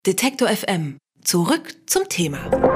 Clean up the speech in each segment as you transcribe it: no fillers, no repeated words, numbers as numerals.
Detektor FM. Zurück zum Thema.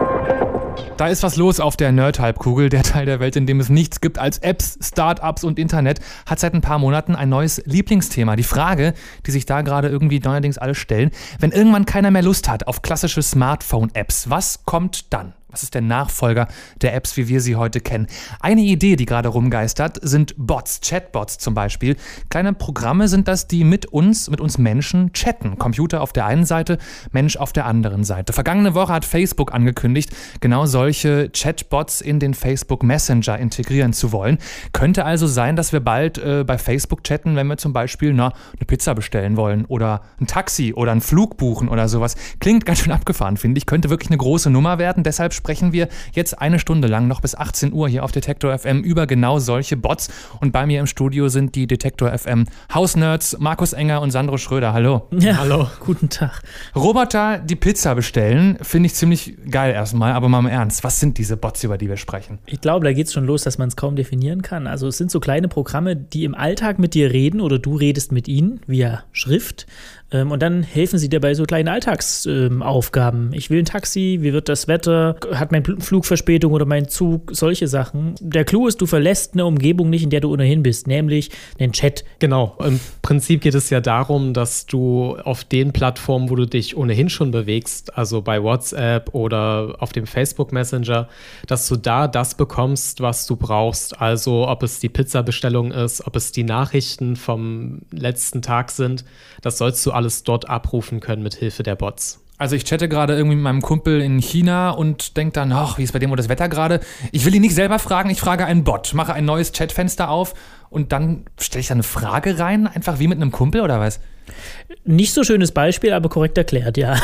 Da ist was los auf der Nerd-Halbkugel. Der Teil der Welt, in dem es nichts gibt als Apps, Startups und Internet, hat seit ein paar Monaten ein neues Lieblingsthema. Die Frage, die sich da gerade irgendwie neuerdings alle stellen: Wenn irgendwann keiner mehr Lust hat auf klassische Smartphone-Apps, was kommt dann? Was ist der Nachfolger der Apps, wie wir sie heute kennen? Eine Idee, die gerade rumgeistert, sind Bots, Chatbots zum Beispiel. Kleine Programme sind das, die mit uns Menschen chatten. Computer auf der einen Seite, Mensch auf der anderen Seite. Vergangene Woche hat Facebook angekündigt, genau solche Chatbots in den Facebook Messenger integrieren zu wollen. Könnte also sein, dass wir bald bei Facebook chatten, wenn wir zum Beispiel eine Pizza bestellen wollen oder ein Taxi oder einen Flug buchen oder sowas. Klingt ganz schön abgefahren, finde ich. Könnte wirklich eine große Nummer werden. Deshalb sprechen wir jetzt eine Stunde lang noch bis 18 Uhr hier auf Detektor FM über genau solche Bots. Und bei mir im Studio sind die Detektor FM Hausnerds Markus Enger und Sandro Schröder. Hallo. Ja, hallo. Guten Tag. Roboter, die Pizza bestellen, finde ich ziemlich geil erstmal, aber mal im Ernst. Was sind diese Bots, über die wir sprechen? Ich glaube, da geht es schon los, dass man es kaum definieren kann. Also es sind so kleine Programme, die im Alltag mit dir reden oder du redest mit ihnen via Schrift. Und dann helfen sie dir bei so kleinen Alltagsaufgaben. Ich will ein Taxi, wie wird das Wetter, hat mein Flug Verspätung oder mein Zug, solche Sachen. Der Clou ist, du verlässt eine Umgebung nicht, in der du ohnehin bist, nämlich den Chat. Genau, im Prinzip geht es ja darum, dass du auf den Plattformen, wo du dich ohnehin schon bewegst, also bei WhatsApp oder auf dem Facebook Messenger, dass du da das bekommst, was du brauchst. Also ob es die Pizzabestellung ist, ob es die Nachrichten vom letzten Tag sind, das sollst du alles dort abrufen können mit Hilfe der Bots. Also ich chatte gerade irgendwie mit meinem Kumpel in China und denke dann, ach, wie ist bei dem das Wetter gerade? Ich will ihn nicht selber fragen, ich frage einen Bot, mache ein neues Chatfenster auf und dann stelle ich da eine Frage rein, einfach wie mit einem Kumpel oder was? Nicht so schönes Beispiel, aber korrekt erklärt, ja.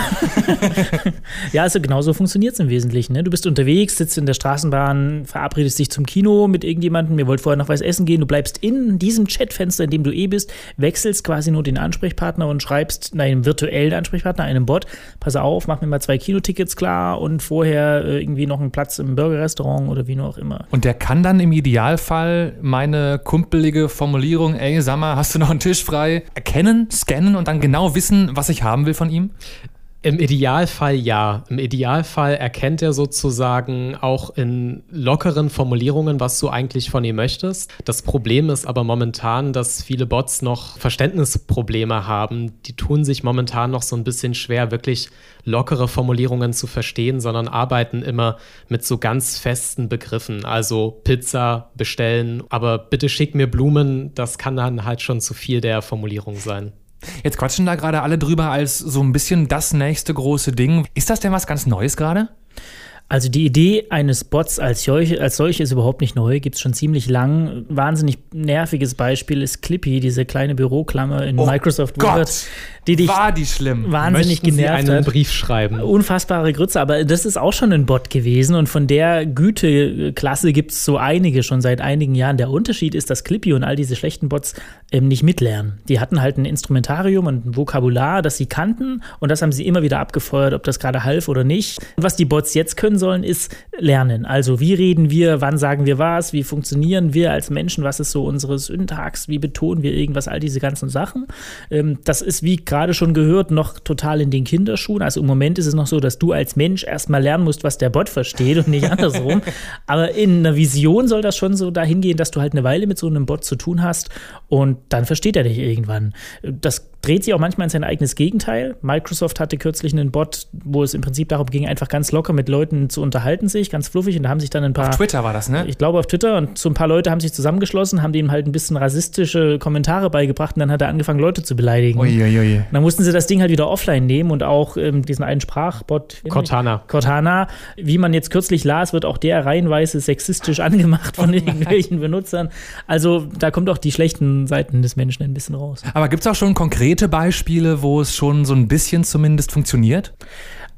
Ja, also genauso funktioniert es im Wesentlichen. Ne? Du bist unterwegs, sitzt in der Straßenbahn, verabredest dich zum Kino mit irgendjemandem, ihr wollt vorher noch was essen gehen, du bleibst in diesem Chatfenster, in dem du bist, wechselst quasi nur den Ansprechpartner und schreibst einem virtuellen Ansprechpartner, einem Bot, pass auf, mach mir mal 2 Kinotickets klar und vorher irgendwie noch einen Platz im Burgerrestaurant oder wie nur auch immer. Und der kann dann im Idealfall meine kumpelige Formulierung, ey, sag mal, hast du noch einen Tisch frei, erkennen, scannen und dann genau wissen, was ich haben will von ihm? Im Idealfall ja. Im Idealfall erkennt er sozusagen auch in lockeren Formulierungen, was du eigentlich von ihm möchtest. Das Problem ist aber momentan, dass viele Bots noch Verständnisprobleme haben. Die tun sich momentan noch so ein bisschen schwer, wirklich lockere Formulierungen zu verstehen, sondern arbeiten immer mit so ganz festen Begriffen. Also Pizza bestellen, aber bitte schick mir Blumen, das kann dann halt schon zu viel der Formulierung sein. Jetzt quatschen da gerade alle drüber als so ein bisschen das nächste große Ding. Ist das denn was ganz Neues gerade? Also die Idee eines Bots als solche ist überhaupt nicht neu, gibt es schon ziemlich lang. Wahnsinnig nerviges Beispiel ist Clippy, diese kleine Büroklammer in Microsoft Word, die dich wahnsinnig genervt einen hat. Brief schreiben. Unfassbare Grütze, aber das ist auch schon ein Bot gewesen und von der Güteklasse gibt es so einige schon seit einigen Jahren. Der Unterschied ist, dass Clippy und all diese schlechten Bots nicht mitlernen. Die hatten halt ein Instrumentarium und ein Vokabular, das sie kannten und das haben sie immer wieder abgefeuert, ob das gerade half oder nicht. Und was die Bots jetzt können sollen, ist lernen. Also wie reden wir, wann sagen wir was, wie funktionieren wir als Menschen, was ist so unsere Syntax, wie betonen wir irgendwas, all diese ganzen Sachen. Das ist, wie gerade schon gehört, noch total in den Kinderschuhen. Also im Moment ist es noch so, dass du als Mensch erstmal lernen musst, was der Bot versteht und nicht andersrum. Aber in einer Vision soll das schon so dahin gehen, dass du halt eine Weile mit so einem Bot zu tun hast und dann versteht er dich irgendwann. Das dreht sich auch manchmal in sein eigenes Gegenteil. Microsoft hatte kürzlich einen Bot, wo es im Prinzip darum ging, einfach ganz locker mit Leuten zu unterhalten sich, ganz fluffig. Und da haben sich dann ein paar... Auf Twitter war das, ne? Ich glaube auf Twitter. Und so ein paar Leute haben sich zusammengeschlossen, haben dem halt ein bisschen rassistische Kommentare beigebracht und dann hat er angefangen, Leute zu beleidigen. Uiuiui. Dann mussten sie das Ding halt wieder offline nehmen und auch diesen einen Sprachbot... Cortana. Wie man jetzt kürzlich las, wird auch der reihenweise sexistisch angemacht von irgendwelchen Benutzern. Also da kommt auch die schlechten Seiten des Menschen ein bisschen raus. Aber gibt es auch schon konkrete Beispiele, wo es schon so ein bisschen zumindest funktioniert?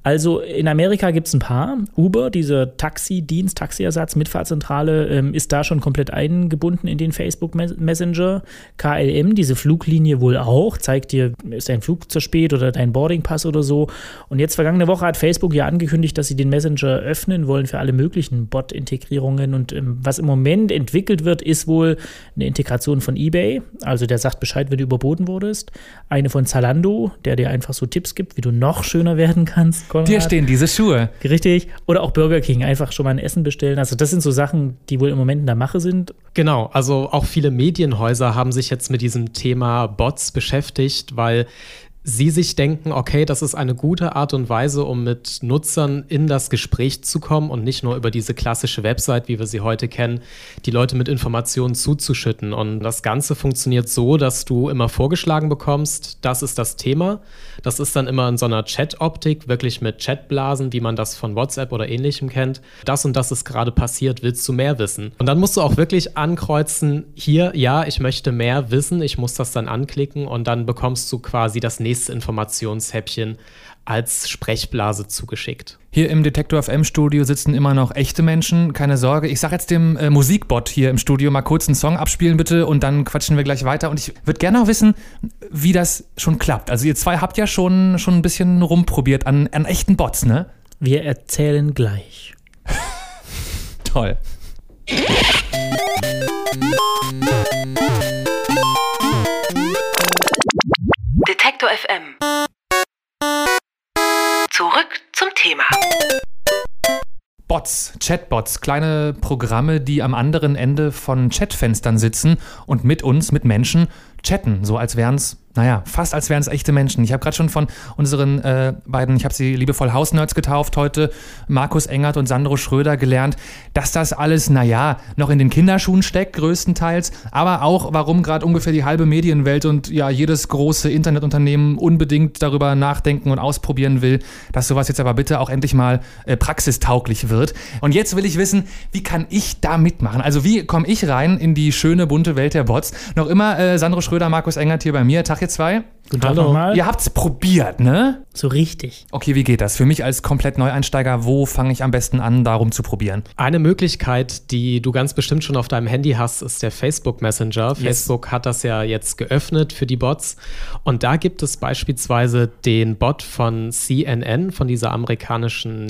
Also in Amerika gibt es ein paar. Uber, dieser Taxidienst, Taxiersatz, Mitfahrzentrale, ist da schon komplett eingebunden in den Facebook Messenger. KLM, diese Fluglinie wohl auch, zeigt dir, ist dein Flug zu spät oder dein Boardingpass oder so. Und jetzt vergangene Woche hat Facebook ja angekündigt, dass sie den Messenger öffnen wollen für alle möglichen Bot-Integrierungen. Und was im Moment entwickelt wird, ist wohl eine Integration von eBay. Also der sagt Bescheid, wenn du überboten wurdest. Eine von Zalando, der dir einfach so Tipps gibt, wie du noch schöner werden kannst. Konrad. Dir stehen diese Schuhe. Richtig. Oder auch Burger King, einfach schon mal ein Essen bestellen. Also das sind so Sachen, die wohl im Moment in der Mache sind. Genau, also auch viele Medienhäuser haben sich jetzt mit diesem Thema Bots beschäftigt, weil sie sich denken, okay, das ist eine gute Art und Weise, um mit Nutzern in das Gespräch zu kommen und nicht nur über diese klassische Website, wie wir sie heute kennen, die Leute mit Informationen zuzuschütten. Und das Ganze funktioniert so, dass du immer vorgeschlagen bekommst, das ist das Thema. Das ist dann immer in so einer Chat-Optik, wirklich mit Chatblasen, wie man das von WhatsApp oder Ähnlichem kennt. Das und das ist gerade passiert, willst du mehr wissen? Und dann musst du auch wirklich ankreuzen, hier, ja, ich möchte mehr wissen, ich muss das dann anklicken und dann bekommst du quasi das nächste Informationshäppchen als Sprechblase zugeschickt. Hier im Detektor FM Studio sitzen immer noch echte Menschen, keine Sorge. Ich sage jetzt dem Musikbot hier im Studio mal kurz einen Song abspielen bitte und dann quatschen wir gleich weiter. Und ich würde gerne auch wissen, wie das schon klappt. Also ihr zwei habt ja schon ein bisschen rumprobiert an echten Bots, ne? Wir erzählen gleich. Toll. Detektor FM. Zurück zum Thema. Bots, Chatbots, kleine Programme, die am anderen Ende von Chatfenstern sitzen und mit uns, mit Menschen, chatten, so als wären es, fast als wären es echte Menschen. Ich habe gerade schon von unseren beiden, ich habe sie liebevoll Hausnerds getauft heute, Markus Engert und Sandro Schröder, gelernt, dass das alles, noch in den Kinderschuhen steckt, größtenteils, aber auch, warum gerade ungefähr die halbe Medienwelt und jedes große Internetunternehmen unbedingt darüber nachdenken und ausprobieren will, dass sowas jetzt aber bitte auch endlich mal praxistauglich wird. Und jetzt will ich wissen, wie kann ich da mitmachen? Also wie komme ich rein in die schöne, bunte Welt der Bots? Noch immer Sandro Schröder, Markus Engert hier bei mir. Tag ihr zwei. Guten Tag nochmal. Ihr habt's probiert, ne? So richtig. Okay, wie geht das? Für mich als komplett Neueinsteiger, wo fange ich am besten an, darum zu probieren? Eine Möglichkeit, die du ganz bestimmt schon auf deinem Handy hast, ist der Facebook Messenger. Yes. Facebook hat das ja jetzt geöffnet für die Bots. Und da gibt es beispielsweise den Bot von CNN, von dieser amerikanischen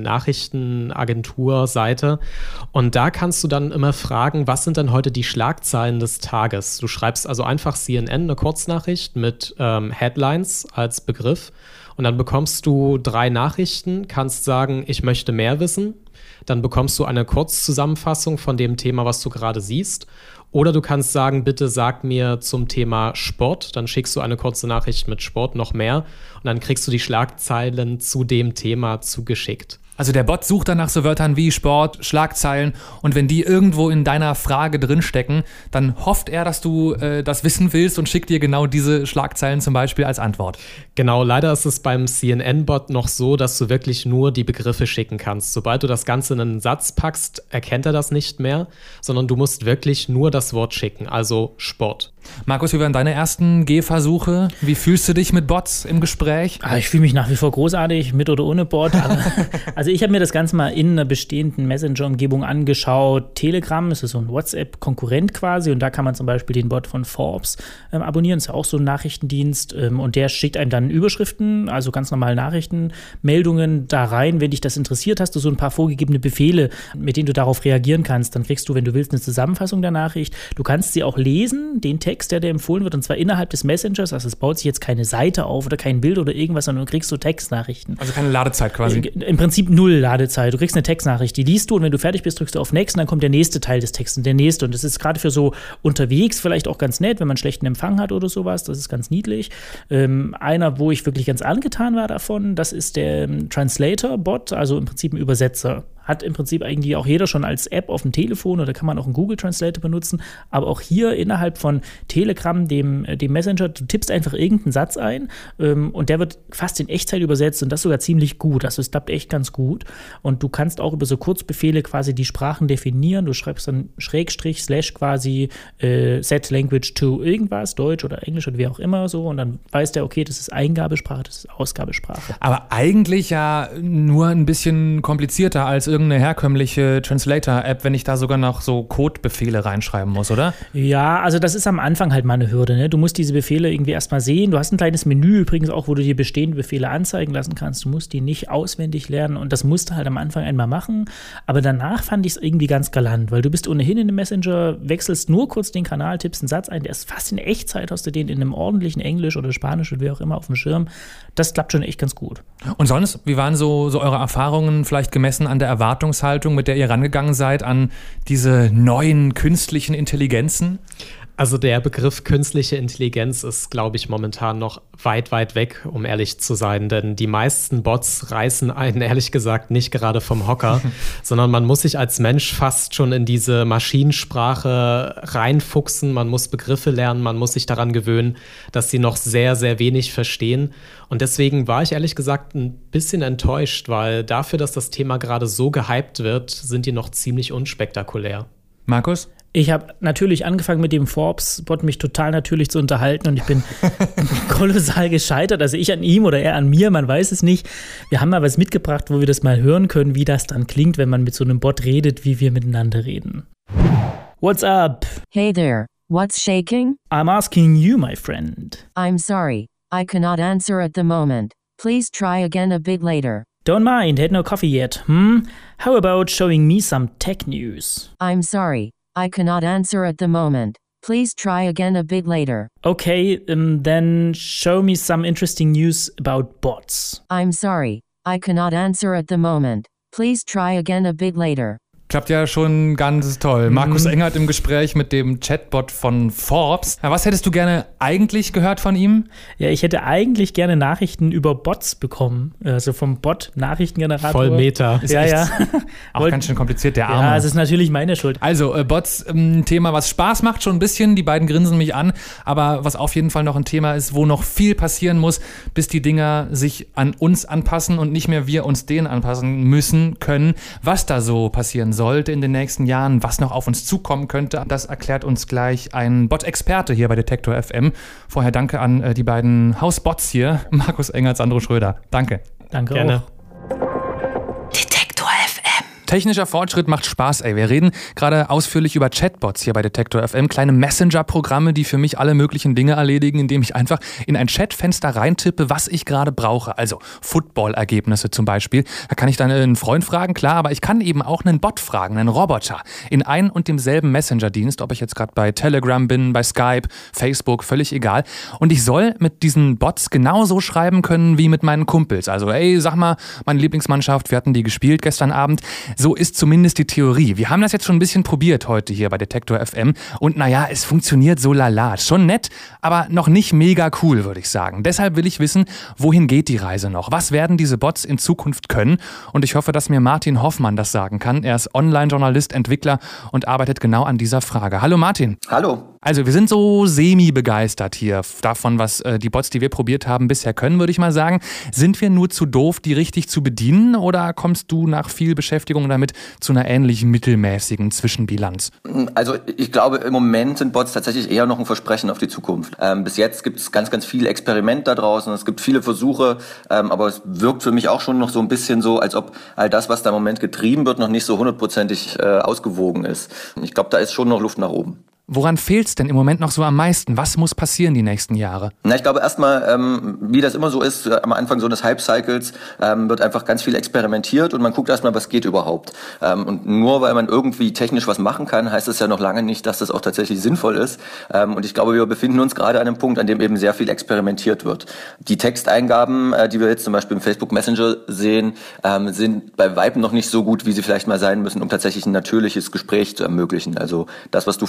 Nachrichtenagentur-Seite. Und da kannst du dann immer fragen, was sind denn heute die Schlagzeilen des Tages? Du schreibst also einfach CNN, eine Kurznachricht mit Headlines als Begriff. Und dann bekommst du 3 Nachrichten, kannst sagen, ich möchte mehr wissen. Dann bekommst du eine Kurzzusammenfassung von dem Thema, was du gerade siehst. Oder du kannst sagen, bitte sag mir zum Thema Sport. Dann schickst du eine kurze Nachricht mit Sport, noch mehr. Und dann kriegst du die Schlagzeilen zu dem Thema zugeschickt. Also der Bot sucht dann nach so Wörtern wie Sport, Schlagzeilen und wenn die irgendwo in deiner Frage drinstecken, dann hofft er, dass du das wissen willst und schickt dir genau diese Schlagzeilen zum Beispiel als Antwort. Genau, leider ist es beim CNN-Bot noch so, dass du wirklich nur die Begriffe schicken kannst. Sobald du das Ganze in einen Satz packst, erkennt er das nicht mehr, sondern du musst wirklich nur das Wort schicken, also Sport. Markus, wie waren deine ersten Gehversuche? Wie fühlst du dich mit Bots im Gespräch? Ich fühle mich nach wie vor großartig, mit oder ohne Bot. Also ich habe mir das Ganze mal in einer bestehenden Messenger-Umgebung angeschaut. Telegram, das ist so ein WhatsApp-Konkurrent quasi und da kann man zum Beispiel den Bot von Forbes abonnieren. Das ist ja auch so ein Nachrichtendienst und der schickt einem dann Überschriften, also ganz normale Nachrichtenmeldungen da rein. Wenn dich das interessiert, hast du so ein paar vorgegebene Befehle, mit denen du darauf reagieren kannst. Dann kriegst du, wenn du willst, eine Zusammenfassung der Nachricht. Du kannst sie auch lesen, den Text, der dir empfohlen wird, und zwar innerhalb des Messengers. Also es baut sich jetzt keine Seite auf oder kein Bild oder irgendwas, sondern du kriegst so Textnachrichten. Also keine Ladezeit quasi. Im Prinzip 0 Ladezeit. Du kriegst eine Textnachricht, die liest du und wenn du fertig bist, drückst du auf Next und dann kommt der nächste Teil des Textes und der nächste. Und das ist gerade für so unterwegs vielleicht auch ganz nett, wenn man schlechten Empfang hat oder sowas. Das ist ganz niedlich. Einer, wo ich wirklich ganz angetan war davon, das ist der Translator-Bot, also im Prinzip ein Übersetzer. hat im Prinzip eigentlich auch jeder schon als App auf dem Telefon oder kann man auch einen Google Translator benutzen. Aber auch hier innerhalb von Telegram, dem Messenger, du tippst einfach irgendeinen Satz ein und der wird fast in Echtzeit übersetzt und das sogar ziemlich gut. Also es klappt echt ganz gut. Und du kannst auch über so Kurzbefehle quasi die Sprachen definieren. Du schreibst dann Schrägstrich, Slash quasi Set Language to irgendwas, Deutsch oder Englisch oder wie auch immer so. Und dann weiß der, okay, das ist Eingabesprache, das ist Ausgabesprache. Aber eigentlich ja nur ein bisschen komplizierter als irgendeine herkömmliche Translator-App, wenn ich da sogar noch so Codebefehle reinschreiben muss, oder? Ja, also das ist am Anfang halt mal eine Hürde. Ne? Du musst diese Befehle irgendwie erstmal sehen. Du hast ein kleines Menü übrigens auch, wo du dir bestehende Befehle anzeigen lassen kannst. Du musst die nicht auswendig lernen und das musst du halt am Anfang einmal machen. Aber danach fand ich es irgendwie ganz galant, weil du bist ohnehin in dem Messenger, wechselst nur kurz den Kanal, tippst einen Satz ein, der ist fast in Echtzeit, hast du den in einem ordentlichen Englisch oder Spanisch oder wie auch immer auf dem Schirm. Das klappt schon echt ganz gut. Und sonst, wie waren so eure Erfahrungen vielleicht gemessen an der Erwartungshaltung, mit der ihr rangegangen seid an diese neuen künstlichen Intelligenzen? Also der Begriff künstliche Intelligenz ist, glaube ich, momentan noch weit, weit weg, um ehrlich zu sein. Denn die meisten Bots reißen einen, ehrlich gesagt, nicht gerade vom Hocker, sondern man muss sich als Mensch fast schon in diese Maschinensprache reinfuchsen. Man muss Begriffe lernen, man muss sich daran gewöhnen, dass sie noch sehr, sehr wenig verstehen. Und deswegen war ich ehrlich gesagt ein bisschen enttäuscht, weil dafür, dass das Thema gerade so gehypt wird, sind die noch ziemlich unspektakulär. Markus? Ich habe natürlich angefangen mit dem Forbes-Bot, mich total natürlich zu unterhalten und ich bin kolossal gescheitert. Also ich an ihm oder er an mir, man weiß es nicht. Wir haben mal was mitgebracht, wo wir das mal hören können, wie das dann klingt, wenn man mit so einem Bot redet, wie wir miteinander reden. What's up? Hey there, what's shaking? I'm asking you, my friend. I'm sorry, I cannot answer at the moment. Please try again a bit later. Don't mind, had no coffee yet. How about showing me some tech news? I'm sorry, I cannot answer at the moment. Please try again a bit later. Okay, then show me some interesting news about bots. I'm sorry, I cannot answer at the moment. Please try again a bit later. Klappt ja schon ganz toll. Markus Engert im Gespräch mit dem Chatbot von Forbes. Ja, was hättest du gerne eigentlich gehört von ihm? Ja, ich hätte eigentlich gerne Nachrichten über Bots bekommen. Also vom Bot-Nachrichtengenerator. Voll Meta. Ja. Auch ganz schön kompliziert, der Arme. Ja, es ist natürlich meine Schuld. Also, Bots, ein Thema, was Spaß macht, schon ein bisschen. Die beiden grinsen mich an. Aber was auf jeden Fall noch ein Thema ist, wo noch viel passieren muss, bis die Dinger sich an uns anpassen und nicht mehr wir uns denen anpassen müssen, können. Was da so passieren sollte in den nächsten Jahren, was noch auf uns zukommen könnte, das erklärt uns gleich ein Bot-Experte hier bei Detektor FM. Vorher danke an die beiden Hausbots hier, Markus Engert, Sandro Schröder. Danke. Danke Gerne. auch. Detektor FM. Technischer Fortschritt macht Spaß, ey. Wir reden gerade ausführlich über Chatbots hier bei Detektor FM. Kleine Messenger-Programme, die für mich alle möglichen Dinge erledigen, indem ich einfach in ein Chatfenster reintippe, was ich gerade brauche. Also Football-Ergebnisse zum Beispiel. Da kann ich dann einen Freund fragen, klar, aber ich kann eben auch einen Bot fragen, einen Roboter. In ein und demselben Messenger-Dienst, ob ich jetzt gerade bei Telegram bin, bei Skype, Facebook, völlig egal. Und ich soll mit diesen Bots genauso schreiben können wie mit meinen Kumpels. Also, ey, sag mal, meine Lieblingsmannschaft, wir hatten die gespielt gestern Abend. So ist zumindest die Theorie. Wir haben das jetzt schon ein bisschen probiert heute hier bei Detektor FM und naja, es funktioniert so lala. Schon nett, aber noch nicht mega cool, würde ich sagen. Deshalb will ich wissen, wohin geht die Reise noch? Was werden diese Bots in Zukunft können? Und ich hoffe, dass mir Martin Hoffmann das sagen kann. Er ist Online-Journalist, Entwickler und arbeitet genau an dieser Frage. Hallo Martin. Hallo. Also wir sind so semi-begeistert hier davon, was die Bots, die wir probiert haben, bisher können, würde ich mal sagen. Sind wir nur zu doof, die richtig zu bedienen oder kommst du nach viel Beschäftigung damit zu einer ähnlich mittelmäßigen Zwischenbilanz? Also ich glaube, im Moment sind Bots tatsächlich eher noch ein Versprechen auf die Zukunft. Bis jetzt gibt es ganz, ganz viele Experimente da draußen, es gibt viele Versuche, aber es wirkt für mich auch schon noch so ein bisschen so, als ob all das, was da im Moment getrieben wird, noch nicht so 100%ig ausgewogen ist. Ich glaube, da ist schon noch Luft nach oben. Woran fehlt es denn im Moment noch so am meisten? Was muss passieren die nächsten Jahre? Na, ich glaube erstmal, wie das immer so ist, am Anfang so eines Hype-Cycles wird einfach ganz viel experimentiert und man guckt erstmal, was geht überhaupt. Und nur weil man irgendwie technisch was machen kann, heißt das ja noch lange nicht, dass das auch tatsächlich sinnvoll ist. Und ich glaube, wir befinden uns gerade an einem Punkt, an dem eben sehr viel experimentiert wird. Die Texteingaben, die wir jetzt zum Beispiel im Facebook Messenger sehen, sind bei Weitem noch nicht so gut, wie sie vielleicht mal sein müssen, um tatsächlich ein natürliches Gespräch zu ermöglichen. Also das, was du vorhin gesagt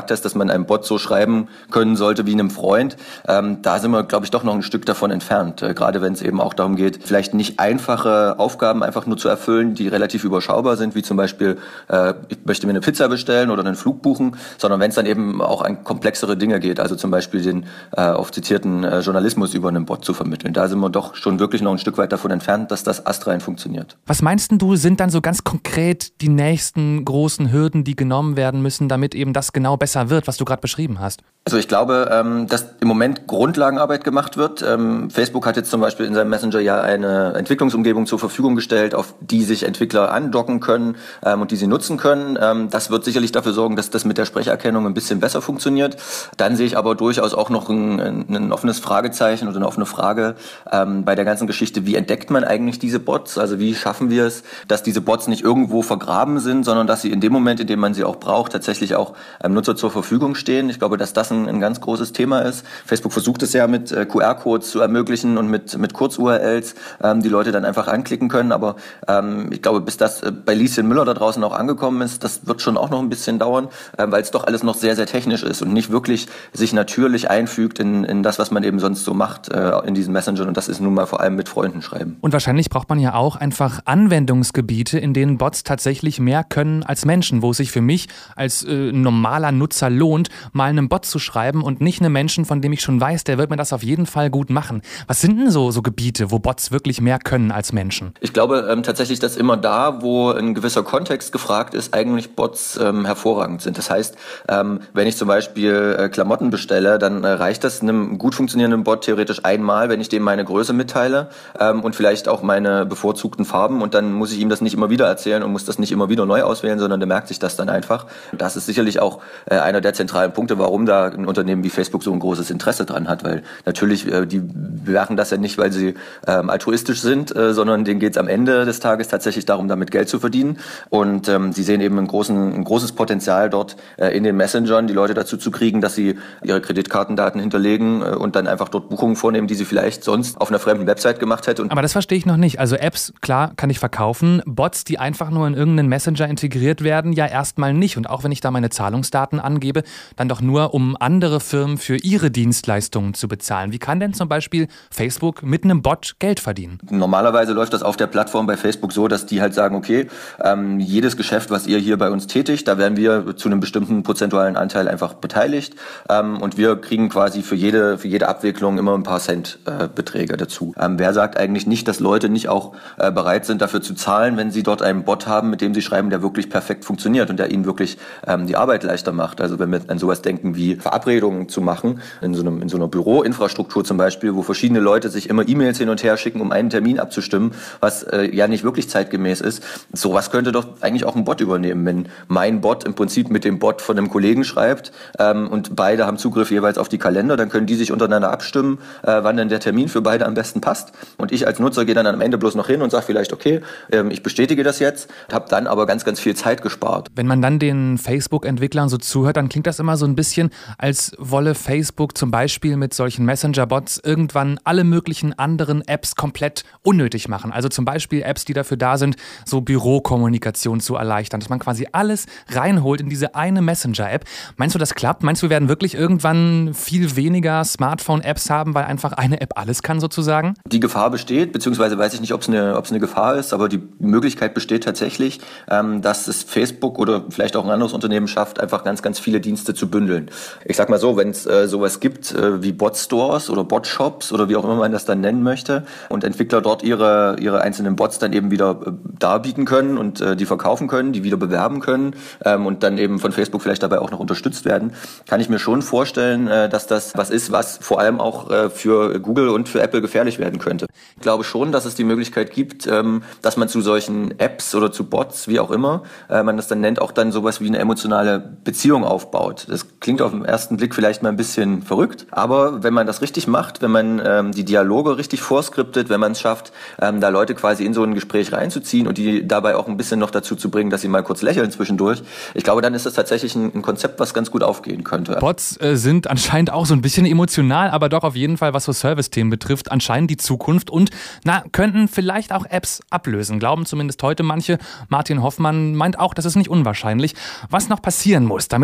gesagt hast, dass man einem Bot so schreiben können sollte wie einem Freund, da sind wir, glaube ich, doch noch ein Stück davon entfernt. Gerade wenn es eben auch darum geht, vielleicht nicht einfache Aufgaben einfach nur zu erfüllen, die relativ überschaubar sind, wie zum Beispiel, ich möchte mir eine Pizza bestellen oder einen Flug buchen, sondern wenn es dann eben auch an komplexere Dinge geht, also zum Beispiel den oft zitierten Journalismus über einen Bot zu vermitteln. Da sind wir doch schon wirklich noch ein Stück weit davon entfernt, dass das astrein funktioniert. Was meinst du, sind dann so ganz konkret die nächsten großen Hürden, die genommen werden müssen, damit eben das genau besser wird, was du gerade beschrieben hast? Also ich glaube, dass im Moment Grundlagenarbeit gemacht wird. Facebook hat jetzt zum Beispiel in seinem Messenger ja eine Entwicklungsumgebung zur Verfügung gestellt, auf die sich Entwickler andocken können und die sie nutzen können. Das wird sicherlich dafür sorgen, dass das mit der Sprecherkennung ein bisschen besser funktioniert. Dann sehe ich aber durchaus auch noch ein offenes Fragezeichen oder eine offene Frage bei der ganzen Geschichte, wie entdeckt man eigentlich diese Bots? Also wie schaffen wir es, dass diese Bots nicht irgendwo vergraben sind, sondern dass sie in dem Moment, in dem man sie auch braucht, tatsächlich auch einem Nutzer zur Verfügung stehen. Ich glaube, dass das ein ganz großes Thema ist. Facebook versucht es ja mit QR-Codes zu ermöglichen und mit Kurz-URLs, die Leute dann einfach anklicken können. Aber ich glaube, bis das bei Lieschen Müller da draußen auch angekommen ist, das wird schon auch noch ein bisschen dauern, weil es doch alles noch sehr, sehr technisch ist und nicht wirklich sich natürlich einfügt in das, was man eben sonst so macht in diesen Messengern. Und das ist nun mal vor allem mit Freunden schreiben. Und wahrscheinlich braucht man ja auch einfach Anwendungsgebiete, in denen Bots tatsächlich mehr können als Menschen, wo es sich für mich als normaler Nutzer lohnt, mal einem Bot zu schreiben und nicht einem Menschen, von dem ich schon weiß, der wird mir das auf jeden Fall gut machen. Was sind denn so Gebiete, wo Bots wirklich mehr können als Menschen? Ich glaube tatsächlich, dass immer da, wo ein gewisser Kontext gefragt ist, eigentlich Bots hervorragend sind. Das heißt, wenn ich zum Beispiel Klamotten bestelle, dann reicht das einem gut funktionierenden Bot theoretisch einmal, wenn ich dem meine Größe mitteile und vielleicht auch meine bevorzugten Farben, und dann muss ich ihm das nicht immer wieder erzählen und muss das nicht immer wieder neu auswählen, sondern der merkt sich das dann einfach. Das ist sicherlich auch einer der zentralen Punkte, warum da ein Unternehmen wie Facebook so ein großes Interesse dran hat, weil natürlich, die machen das ja nicht, weil sie altruistisch sind, sondern denen geht es am Ende des Tages tatsächlich darum, damit Geld zu verdienen, und sie sehen eben ein großes Potenzial dort in den Messengern, die Leute dazu zu kriegen, dass sie ihre Kreditkartendaten hinterlegen und dann einfach dort Buchungen vornehmen, die sie vielleicht sonst auf einer fremden Website gemacht hätte. Aber das verstehe ich noch nicht. Also Apps, klar, kann ich verkaufen. Bots, die einfach nur in irgendeinen Messenger integriert werden, ja erstmal nicht. Und auch wenn ich da meine Zahlungsdaten angebe, dann doch nur, um andere Firmen für ihre Dienstleistungen zu bezahlen. Wie kann denn zum Beispiel Facebook mit einem Bot Geld verdienen? Normalerweise läuft das auf der Plattform bei Facebook so, dass die halt sagen, okay, jedes Geschäft, was ihr hier bei uns tätigt, da werden wir zu einem bestimmten prozentualen Anteil einfach beteiligt, und wir kriegen quasi für jede Abwicklung immer ein paar Cent Beträge dazu. Wer sagt eigentlich nicht, dass Leute nicht auch bereit sind, dafür zu zahlen, wenn sie dort einen Bot haben, mit dem sie schreiben, der wirklich perfekt funktioniert und der ihnen wirklich die Arbeit leichter macht? Also wenn wir an sowas denken wie Verabredungen zu machen, in so einer Büroinfrastruktur zum Beispiel, wo verschiedene Leute sich immer E-Mails hin und her schicken, um einen Termin abzustimmen, was ja nicht wirklich zeitgemäß ist. Sowas könnte doch eigentlich auch ein Bot übernehmen, wenn mein Bot im Prinzip mit dem Bot von einem Kollegen schreibt und beide haben Zugriff jeweils auf die Kalender, dann können die sich untereinander abstimmen, wann denn der Termin für beide am besten passt. Und ich als Nutzer gehe dann am Ende bloß noch hin und sage vielleicht, okay, ich bestätige das jetzt, habe dann aber ganz, ganz viel Zeit gespart. Wenn man dann den Facebook-Entwicklern so zuhört, dann klingt das immer so ein bisschen, als wolle Facebook zum Beispiel mit solchen Messenger-Bots irgendwann alle möglichen anderen Apps komplett unnötig machen. Also zum Beispiel Apps, die dafür da sind, so Bürokommunikation zu erleichtern, dass man quasi alles reinholt in diese eine Messenger-App. Meinst du, das klappt? Meinst du, wir werden wirklich irgendwann viel weniger Smartphone-Apps haben, weil einfach eine App alles kann sozusagen? Die Gefahr besteht, beziehungsweise weiß ich nicht, ob es eine Gefahr ist, aber die Möglichkeit besteht tatsächlich, dass es Facebook oder vielleicht auch ein anderes Unternehmen schafft, einfach ganz, ganz viele Dienste zu bündeln. Ich sag mal so, wenn es sowas gibt wie Bot-Stores oder Bot-Shops oder wie auch immer man das dann nennen möchte und Entwickler dort ihre einzelnen Bots dann eben wieder darbieten können und die verkaufen können, die wieder bewerben können und dann eben von Facebook vielleicht dabei auch noch unterstützt werden, kann ich mir schon vorstellen, dass das was ist, was vor allem auch für Google und für Apple gefährlich werden könnte. Ich glaube schon, dass es die Möglichkeit gibt, dass man zu solchen Apps oder zu Bots, wie auch immer man das dann nennt, auch dann sowas wie eine emotionale Beziehung aufbaut. Das klingt auf den ersten Blick vielleicht mal ein bisschen verrückt, aber wenn man das richtig macht, wenn man die Dialoge richtig vorskriptet, wenn man es schafft, da Leute quasi in so ein Gespräch reinzuziehen und die dabei auch ein bisschen noch dazu zu bringen, dass sie mal kurz lächeln zwischendurch, ich glaube, dann ist das tatsächlich ein Konzept, was ganz gut aufgehen könnte. Bots sind anscheinend auch so ein bisschen emotional, aber doch auf jeden Fall, was so Service-Themen betrifft, anscheinend die Zukunft und könnten vielleicht auch Apps ablösen, glauben zumindest heute manche. Martin Hoffmann meint auch, das ist nicht unwahrscheinlich. Was noch passieren muss, damit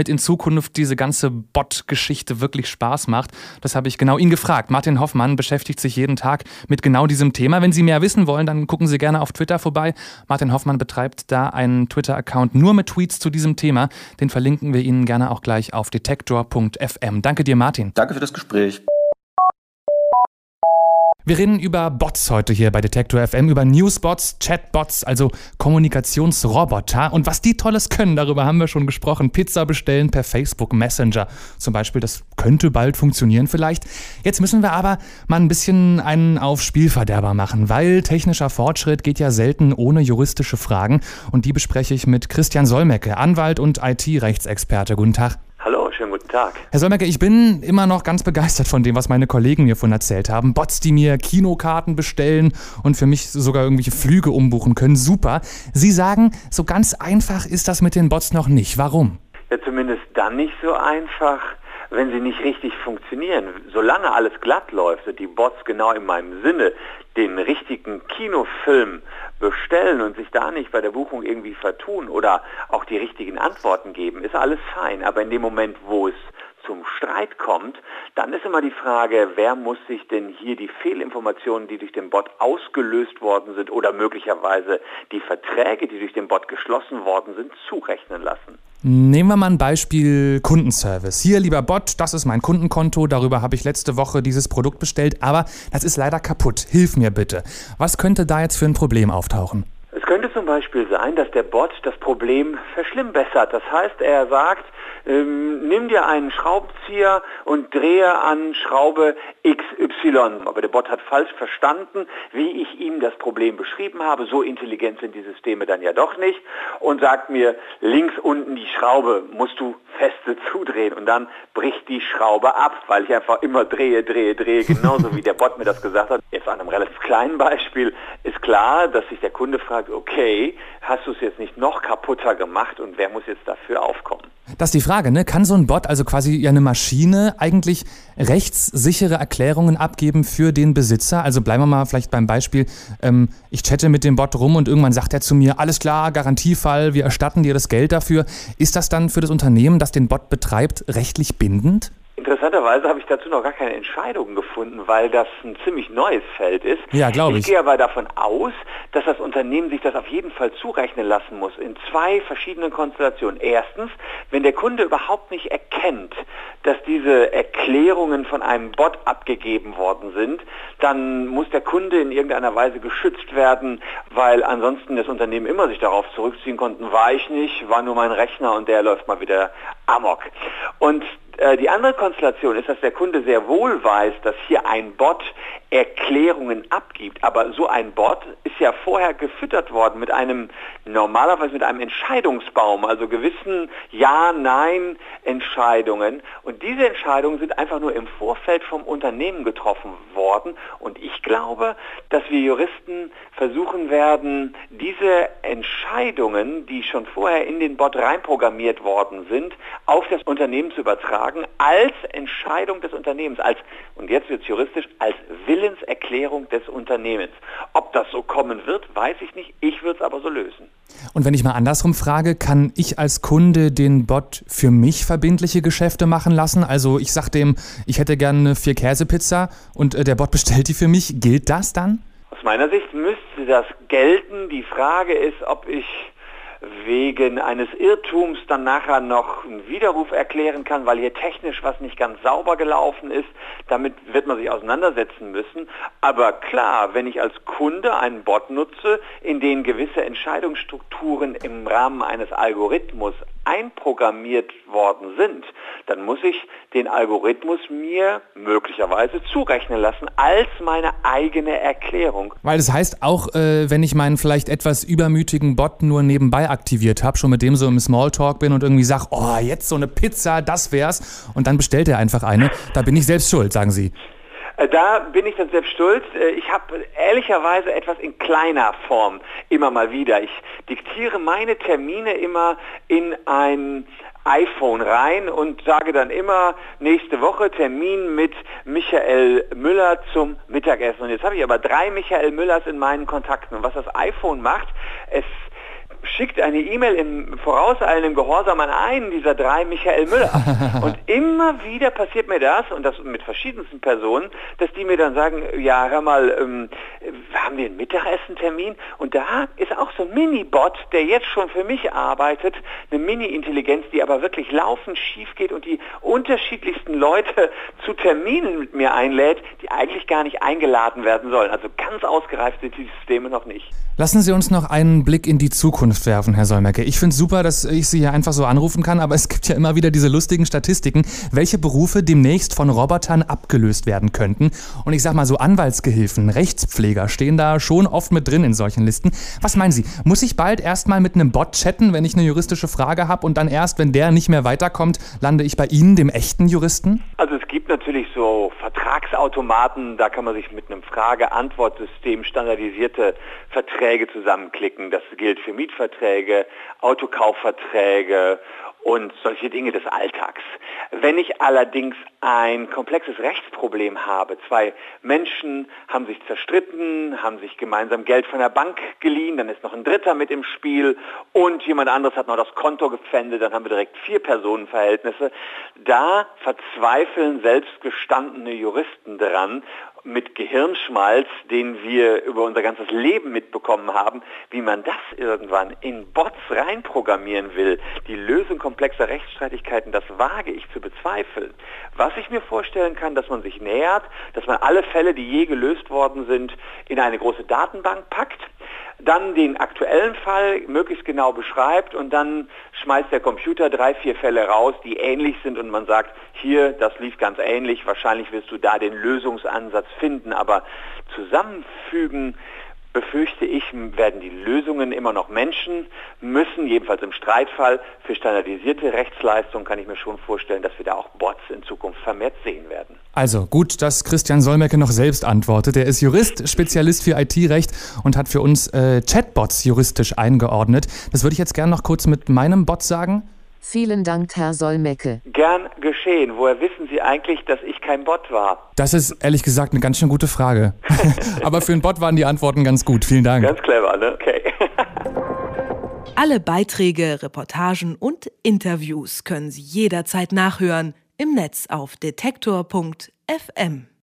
in Zukunft diese ganze Bot-Geschichte wirklich Spaß macht. Das habe ich genau ihn gefragt. Martin Hoffmann beschäftigt sich jeden Tag mit genau diesem Thema. Wenn Sie mehr wissen wollen, dann gucken Sie gerne auf Twitter vorbei. Martin Hoffmann betreibt da einen Twitter-Account nur mit Tweets zu diesem Thema. Den verlinken wir Ihnen gerne auch gleich auf detektor.fm. Danke dir, Martin. Danke für das Gespräch. Wir reden über Bots heute hier bei Detektor FM, über Newsbots, Chatbots, also Kommunikationsroboter. Und was die Tolles können, darüber haben wir schon gesprochen. Pizza bestellen per Facebook Messenger zum Beispiel, das könnte bald funktionieren vielleicht. Jetzt müssen wir aber mal ein bisschen einen auf Spielverderber machen, weil technischer Fortschritt geht ja selten ohne juristische Fragen. Und die bespreche ich mit Christian Solmecke, Anwalt und IT-Rechtsexperte. Guten Tag. Hallo, schönen guten Tag. Herr Solmecke, ich bin immer noch ganz begeistert von dem, was meine Kollegen mir von erzählt haben. Bots, die mir Kinokarten bestellen und für mich sogar irgendwelche Flüge umbuchen können. Super. Sie sagen, so ganz einfach ist das mit den Bots noch nicht. Warum? Ja, zumindest dann nicht so einfach, wenn sie nicht richtig funktionieren. Solange alles glatt läuft und die Bots genau in meinem Sinne den richtigen Kinofilm bestellen und sich da nicht bei der Buchung irgendwie vertun oder auch die richtigen Antworten geben, ist alles fein. Aber in dem Moment, wo es zum Streit kommt, dann ist immer die Frage, wer muss sich denn hier die Fehlinformationen, die durch den Bot ausgelöst worden sind oder möglicherweise die Verträge, die durch den Bot geschlossen worden sind, zurechnen lassen. Nehmen wir mal ein Beispiel Kundenservice. Hier, lieber Bot, das ist mein Kundenkonto, darüber habe ich letzte Woche dieses Produkt bestellt, aber das ist leider kaputt. Hilf mir bitte. Was könnte da jetzt für ein Problem auftauchen? Es könnte zum Beispiel sein, dass der Bot das Problem verschlimmbessert. Das heißt, er sagt, nimm dir einen Schraubenzieher und drehe an Schraube XY. Aber der Bot hat falsch verstanden, wie ich ihm das Problem beschrieben habe. So intelligent sind die Systeme dann ja doch nicht. Und sagt mir, links unten die Schraube musst du feste zudrehen. Und dann bricht die Schraube ab, weil ich einfach immer drehe. Genauso wie der Bot mir das gesagt hat. Jetzt an einem relativ kleinen Beispiel ist klar, dass sich der Kunde fragt, okay, hast du es jetzt nicht noch kaputter gemacht und wer muss jetzt dafür aufkommen? Das ist die Frage, ne? Kann so ein Bot, also quasi eine Maschine, eigentlich rechtssichere Erklärungen abgeben für den Besitzer? Also bleiben wir mal vielleicht beim Beispiel, ich chatte mit dem Bot rum und irgendwann sagt er zu mir, alles klar, Garantiefall, wir erstatten dir das Geld dafür. Ist das dann für das Unternehmen, das den Bot betreibt, rechtlich bindend? Interessanterweise habe ich dazu noch gar keine Entscheidungen gefunden, weil das ein ziemlich neues Feld ist. Ja, glaube ich. Ich gehe aber davon aus, dass das Unternehmen sich das auf jeden Fall zurechnen lassen muss, in zwei verschiedenen Konstellationen. Erstens, wenn der Kunde überhaupt nicht erkennt, dass diese Erklärungen von einem Bot abgegeben worden sind, dann muss der Kunde in irgendeiner Weise geschützt werden, weil ansonsten das Unternehmen immer sich darauf zurückziehen konnten, war ich nicht, war nur mein Rechner und der läuft mal wieder amok. Und die andere Konstellation ist, dass der Kunde sehr wohl weiß, dass hier ein Bot Erklärungen abgibt. Aber so ein Bot ist ja vorher gefüttert worden normalerweise mit einem Entscheidungsbaum, also gewissen Ja-Nein-Entscheidungen. Und diese Entscheidungen sind einfach nur im Vorfeld vom Unternehmen getroffen worden. Und ich glaube, dass wir Juristen versuchen werden, diese Entscheidungen, die schon vorher in den Bot reinprogrammiert worden sind, auf das Unternehmen zu übertragen, als Entscheidung des Unternehmens, und jetzt wird es juristisch, als Willenserklärung des Unternehmens. Ob das so kommen wird, weiß ich nicht. Ich würde es aber so lösen. Und wenn ich mal andersrum frage, kann ich als Kunde den Bot für mich verbindliche Geschäfte machen lassen? Also ich sage dem, ich hätte gerne eine 4-Käse-Pizza und der Bot bestellt die für mich. Gilt das dann? Aus meiner Sicht müsste das gelten. Die Frage ist, ob ich wegen eines Irrtums dann nachher noch einen Widerruf erklären kann, weil hier technisch was nicht ganz sauber gelaufen ist. Damit wird man sich auseinandersetzen müssen. Aber klar, wenn ich als Kunde einen Bot nutze, in den gewisse Entscheidungsstrukturen im Rahmen eines Algorithmus einprogrammiert worden sind, dann muss ich den Algorithmus mir möglicherweise zurechnen lassen als meine eigene Erklärung. Weil das heißt, auch wenn ich meinen vielleicht etwas übermütigen Bot nur nebenbei aktiviert habe, schon mit dem so im Smalltalk bin und irgendwie sage, oh, jetzt so eine Pizza, das wär's, und dann bestellt er einfach eine, da bin ich selbst schuld, sagen Sie. Da bin ich dann selbst schuld. Ich habe ehrlicherweise etwas in kleiner Form immer mal wieder. Ich diktiere meine Termine immer in ein iPhone rein und sage dann immer, nächste Woche Termin mit Michael Müller zum Mittagessen. Und jetzt habe ich aber 3 Michael Müllers in meinen Kontakten. Und was das iPhone macht, es schickt eine E-Mail im vorauseilenden Gehorsam an einen dieser 3 Michael Müller. Und immer wieder passiert mir das, und das mit verschiedensten Personen, dass die mir dann sagen, ja, hör mal, haben wir einen Mittagessentermin? Und da ist auch so ein Mini-Bot, der jetzt schon für mich arbeitet, eine Mini-Intelligenz, die aber wirklich laufend schief geht und die unterschiedlichsten Leute zu Terminen mit mir einlädt, die eigentlich gar nicht eingeladen werden sollen. Also ganz ausgereift sind die Systeme noch nicht. Lassen Sie uns noch einen Blick in die Zukunft werfen, Herr Solmecke. Ich finde es super, dass ich Sie hier einfach so anrufen kann, aber es gibt ja immer wieder diese lustigen Statistiken, welche Berufe demnächst von Robotern abgelöst werden könnten. Und ich sag mal so, Anwaltsgehilfen, Rechtspfleger stehen da schon oft mit drin in solchen Listen. Was meinen Sie, muss ich bald erstmal mit einem Bot chatten, wenn ich eine juristische Frage habe und dann erst, wenn der nicht mehr weiterkommt, lande ich bei Ihnen, dem echten Juristen? Also es gibt natürlich so Vertragsautomaten, da kann man sich mit einem Frage-Antwort-System standardisierte Verträge zusammenklicken. Das gilt für Mietverträge, Autokaufverträge und solche Dinge des Alltags. Wenn ich allerdings ein komplexes Rechtsproblem habe, 2 Menschen haben sich zerstritten, haben sich gemeinsam Geld von der Bank geliehen, dann ist noch ein Dritter mit im Spiel und jemand anderes hat noch das Konto gepfändet, dann haben wir direkt 4 Personenverhältnisse. Da verzweifeln selbst gestandene Juristen dran, mit Gehirnschmalz, den wir über unser ganzes Leben mitbekommen haben, wie man das irgendwann in Bots reinprogrammieren will. Die Lösung komplexer Rechtsstreitigkeiten, das wage ich zu bezweifeln. Was ich mir vorstellen kann, dass man sich nähert, dass man alle Fälle, die je gelöst worden sind, in eine große Datenbank packt, dann den aktuellen Fall möglichst genau beschreibt und dann schmeißt der Computer 3, 4 Fälle raus, die ähnlich sind und man sagt, hier, das lief ganz ähnlich, wahrscheinlich wirst du da den Lösungsansatz finden, aber zusammenfügen, befürchte ich, werden die Lösungen immer noch Menschen müssen, jedenfalls im Streitfall. Für standardisierte Rechtsleistungen kann ich mir schon vorstellen, dass wir da auch Bots in Zukunft vermehrt sehen werden. Also gut, dass Christian Solmecke noch selbst antwortet. Er ist Jurist, Spezialist für IT-Recht und hat für uns Chatbots juristisch eingeordnet. Das würde ich jetzt gerne noch kurz mit meinem Bot sagen. Vielen Dank, Herr Solmecke. Gern geschehen. Woher wissen Sie eigentlich, dass ich kein Bot war? Das ist ehrlich gesagt eine ganz schön gute Frage. Aber für einen Bot waren die Antworten ganz gut. Vielen Dank. Ganz clever, ne? Okay. Alle Beiträge, Reportagen und Interviews können Sie jederzeit nachhören im Netz auf detektor.fm.